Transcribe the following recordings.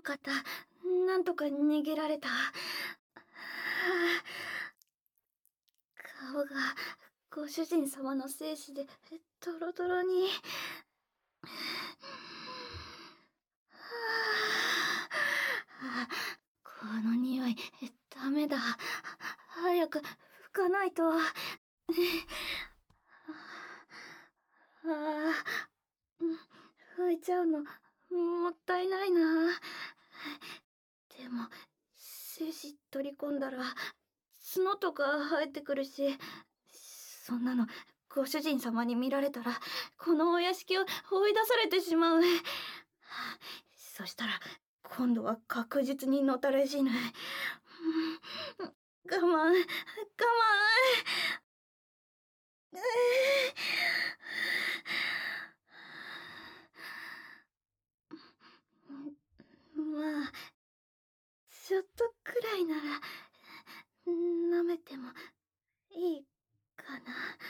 かった。なんとか逃げられた。顔がご主人様の精子でドロドロに。この匂い、ダメだ。早く拭かないと。拭いちゃうの、もったいないな。でも、精子取り込んだら、角とか生えてくるし、そんなの、ご主人様に見られたら、このお屋敷を追い出されてしまう。そしたら、今度は確実にのたれ死ぬ。我慢、我慢。まあ、ちょっとくらいなら、舐めてもいいかな。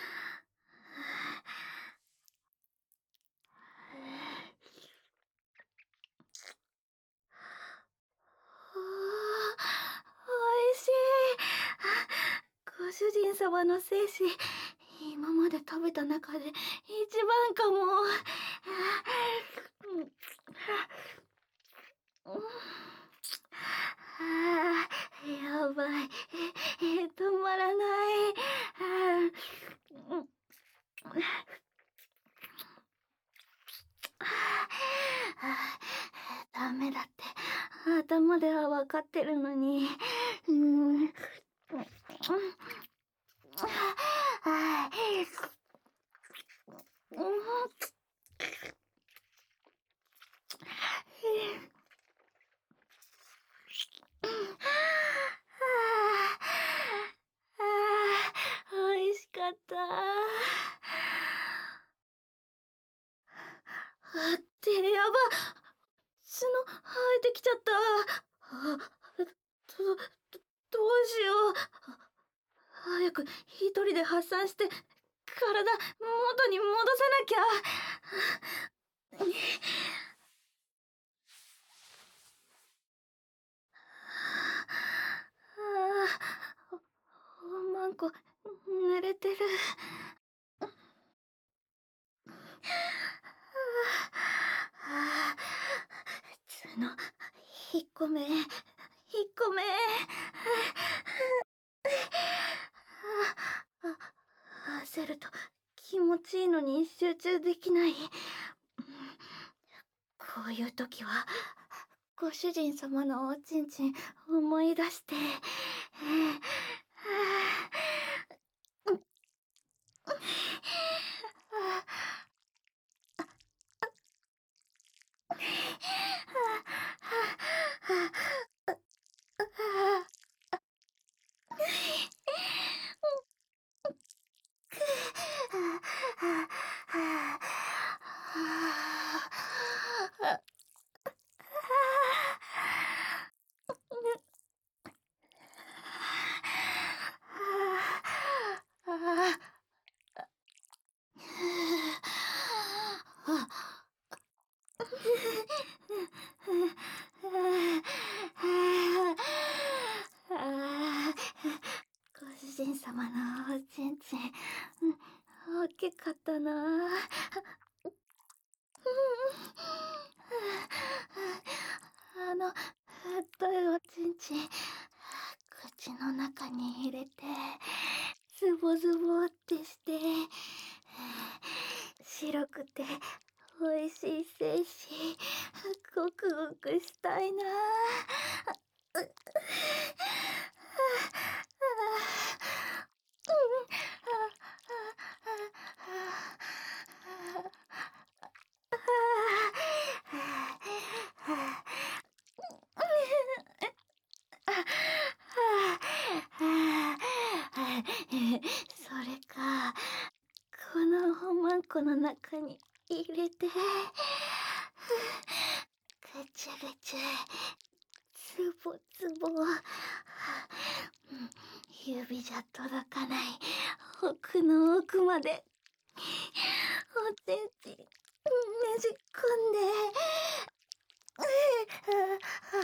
おいしい。ご主人様の精子、今まで食べた中で一番かも。やばい。止まらない。ダメだって。頭では分かってるのに。美味しかった。ってやば、角生えてきちゃった。どどうしよう。早く一人で発散して体元に戻さなきゃ。おまんこ濡れてる。角引っ込め引っ込め。焦ると気持ちいいのに集中できない。こういう時はご主人様のおちんちん思い出して。ご主人様のおちんちん、大きかったな。太いおちんちん、口の中に入れて、ズボズボってして、白くて美味しい精子、ごくごくしたいな。それか、このおまんこの中に入れて、ぐちゅぐちゅ、つぼつぼ、指じゃ届かない奥の奥までおちんちんねじ込んで、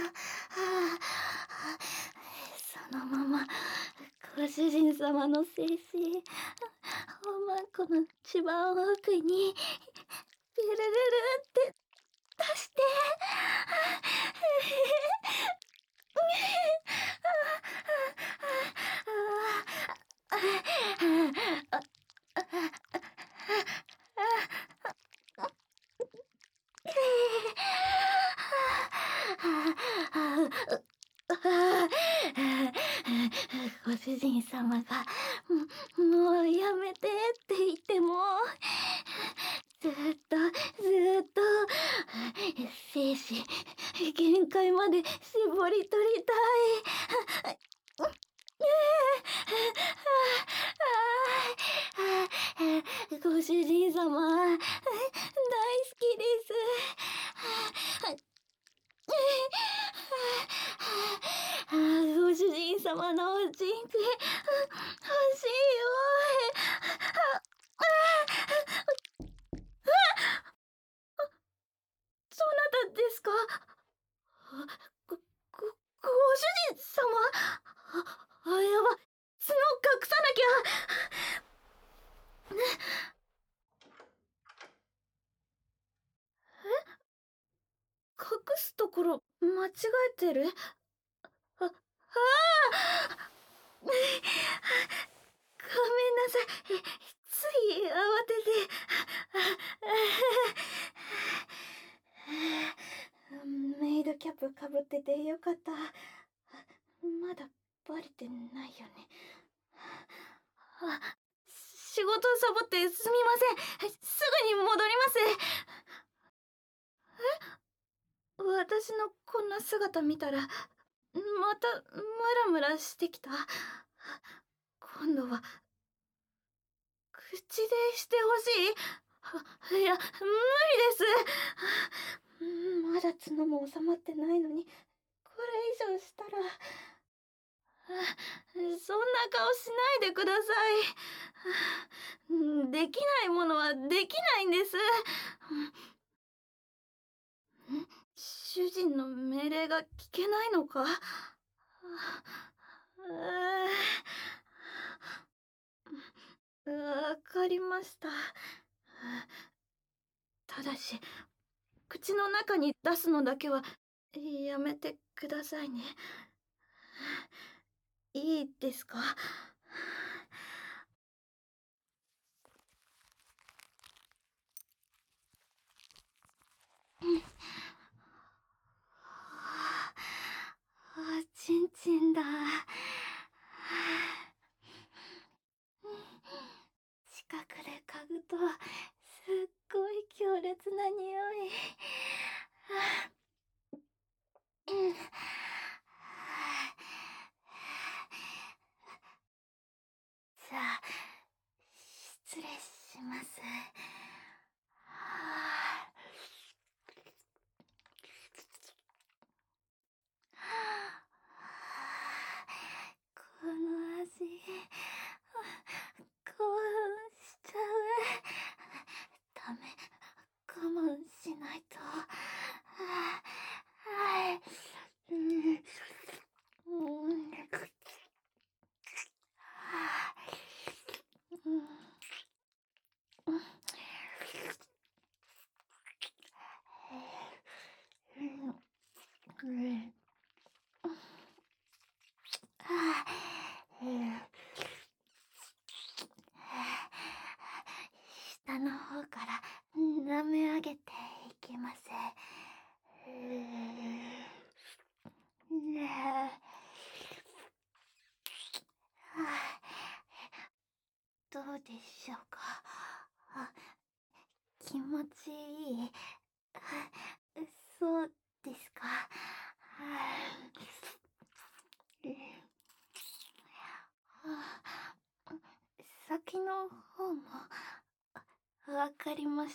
人様の精子、おまんこの一番奥に、ピュルルルって出して、ご主人様がもうやめてって言ってもずっと精子限界まで絞り取りたい。ご主人様大好きです。ご主人様のおちんち欲しいよ。そなたですか？ご主人様？やば、角隠さなきゃ。隠すところ間違えてる？あ、ああごめんなさい。つい慌てて。メイドキャップかぶっててよかった。まだバレてないよね。仕事をサボってすみません。すぐに戻ります。私のこんな姿見たらまたムラムラしてきた。今度は口でしてほしい。いや、無理です。まだ角も収まってないのにこれ以上したらそんな顔しないでください。できないものはできないんです。主人の命令が聞けないのか？わかりました。ただし、口の中に出すのだけはやめてくださいね。いいですか？ちんちんだ。近くで嗅ぐとすっごい強烈な匂い。じゃあ失礼します。この味興奮しちゃう。ダメ、我慢しないと。下の方から舐め上げていきます。どうでしょうか？気持ちいい？そうですか？先の方もわかりました。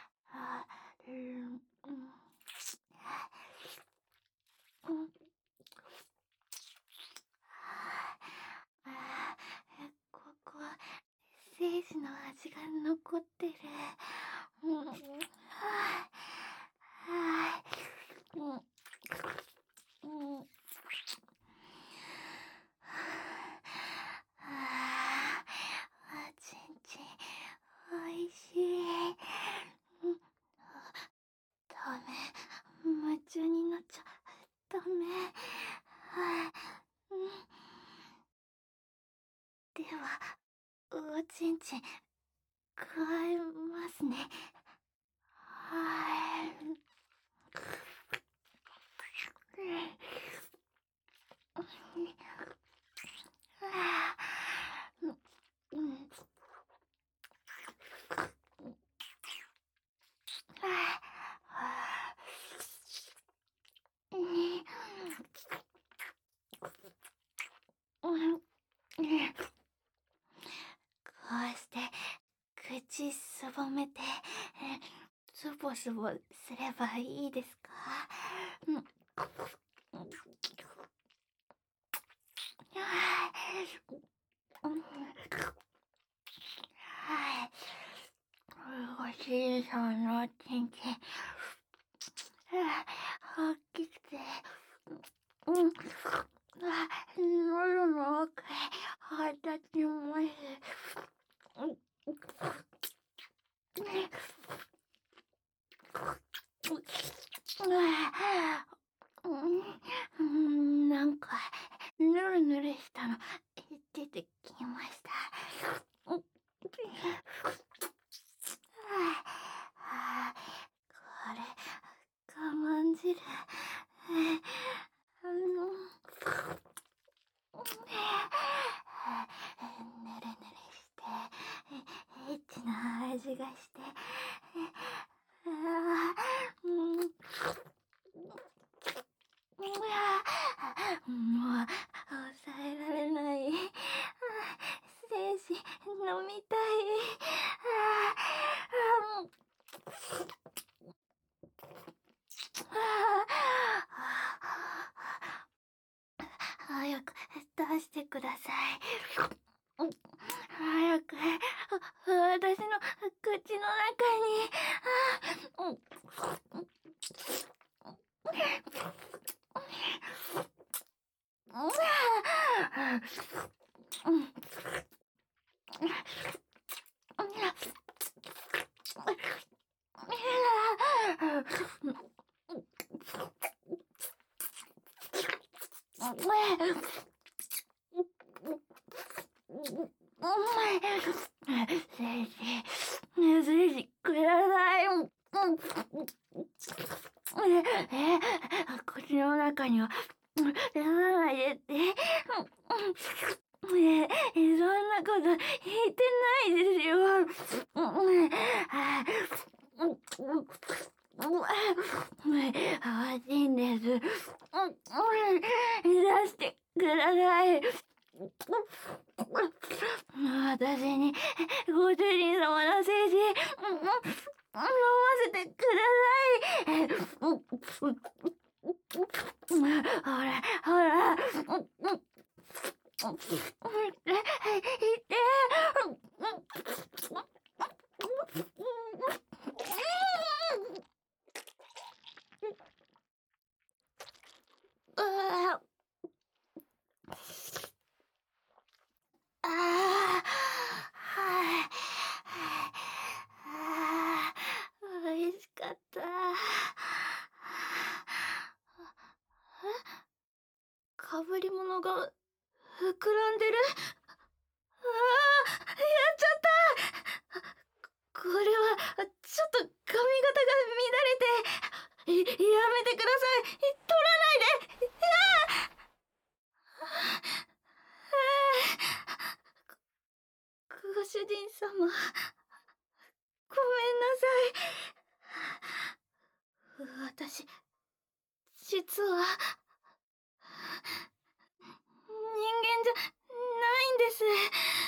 ここ精子の味が残ってる。 中になっちゃダメ。はい。では、おちんちん、加えますね。はい。こうして口すぼめてズボズボすればいいですか？はい。おじいさんのちんちん、大きくて、喉の奥へ入ってきます。なんか、ぬるぬるしたの出てきました。これ、我慢汁。ぬるぬるして、エッチな味がして、もう抑えられない。精子飲みたい。早く出してください。早く私の口の中に。先生ください。口の中には出さないでって。そんなこと言ってないですよ。欲しいんです。出してください。私にご主人様の精子飲ませてください。ほらほら。美味しかった。かぶり物が膨らんでる。やっちゃった。これはちょっと髪型が乱れて、やめてください。取らないで。ご主人様、ごめんなさい。私、実は人間じゃないんです。